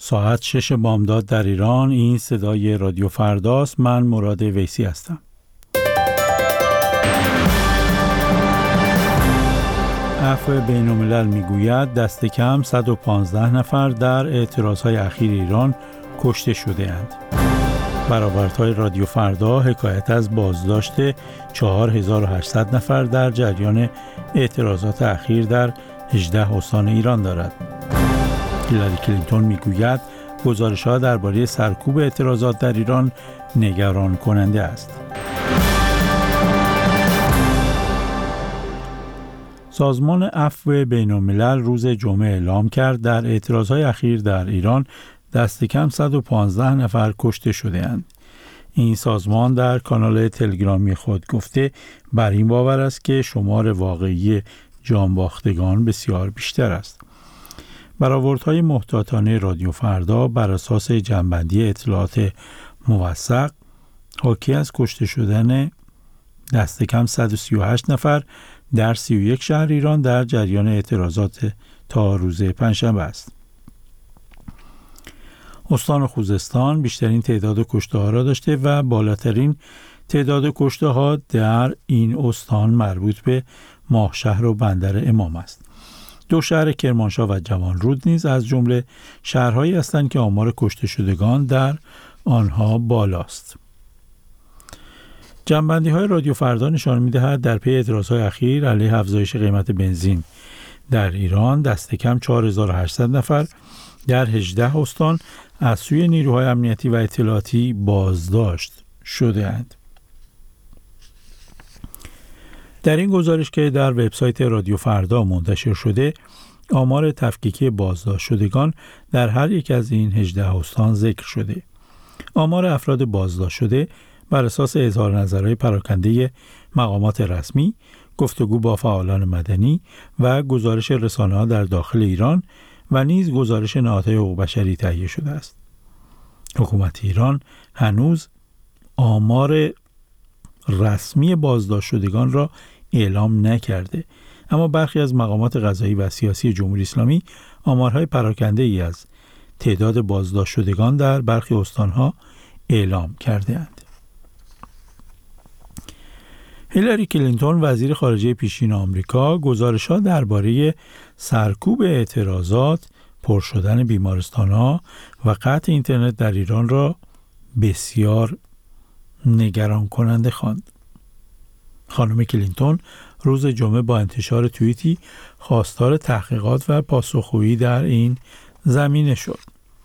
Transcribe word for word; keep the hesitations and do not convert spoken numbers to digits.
ساعت شش بامداد در ایران. این صدای رادیو فرداست. من مراد ویسی هستم. عفو بین الملل میگوید دست کم صد و پانزده نفر در اعتراضهای اخیر ایران کشته شده اند. برآوردهای رادیو فردا حکایت از بازداشت چهار هزار و هشتصد نفر در جریان اعتراضات اخیر در هجده استان ایران دارد. هیلاری کلینتون میگوید گزارش‌ها درباره سرکوب اعتراضات در ایران نگران کننده است. سازمان عفو بین الملل روز جمعه اعلام کرد در اعتراضهای اخیر در ایران دست کم صد و پانزده نفر کشته شده اند. این سازمان در کانال تلگرامی خود گفته بر این باور است که شمار واقعی جانباختگان بسیار بیشتر است. برآوردهای محتاطانه رادیو فردا بر اساس جمع‌بندی اطلاعات موثق حاکی از کشته شدن دست کم صد و سی و هشت نفر در سی و یک شهر ایران در جریان اعتراضات تا روز پنجشنبه است. استان خوزستان بیشترین تعداد کشته‌ها را داشته و بالاترین تعداد کشته‌ها در این استان مربوط به ماهشهر و بندر امام است. دو شهر کرمانشاه و جوانرود نیز از جمله شهرهایی هستند که آمار کشته شدگان در آنها بالاست. جمع‌بندی‌های رادیو فردا نشان می‌دهد در پی اعتراض‌های اخیر علیه افزایش قیمت بنزین در ایران دست کم چهار هزار و هشتصد نفر در هجده استان از سوی نیروهای امنیتی و اطلاعاتی بازداشت شده‌اند. در این گزارش که در وبسایت رادیو فردا منتشر شده، آمار تفکیکی بازداشت شدگان در هر یک از این هجده استان ذکر شده. آمار افراد بازداشت شده بر اساس اظهار نظرهای پراکنده مقامات رسمی، گفتگو با فعالان مدنی و گزارش رسانه‌ها در داخل ایران و نیز گزارش نهادهای حقوق بشری تهیه شده است. حکومت ایران هنوز آمار رسمی بازداشت شدگان را اعلام نکرده، اما برخی از مقامات قضایی و سیاسی جمهوری اسلامی آمارهای پراکنده ای از تعداد بازداشت شدگان در برخی استانها اعلام کرده اند. هیلاری کلینتون وزیر خارجه پیشین آمریکا گزارش‌ها درباره سرکوب اعتراضات، پر شدن بیمارستان‌ها و قطع اینترنت در ایران را بسیار نگران کننده خواند. خانم کلینتون روز جمعه با انتشار توییتی خواستار تحقیقات و پاسخگویی در این زمینه شد.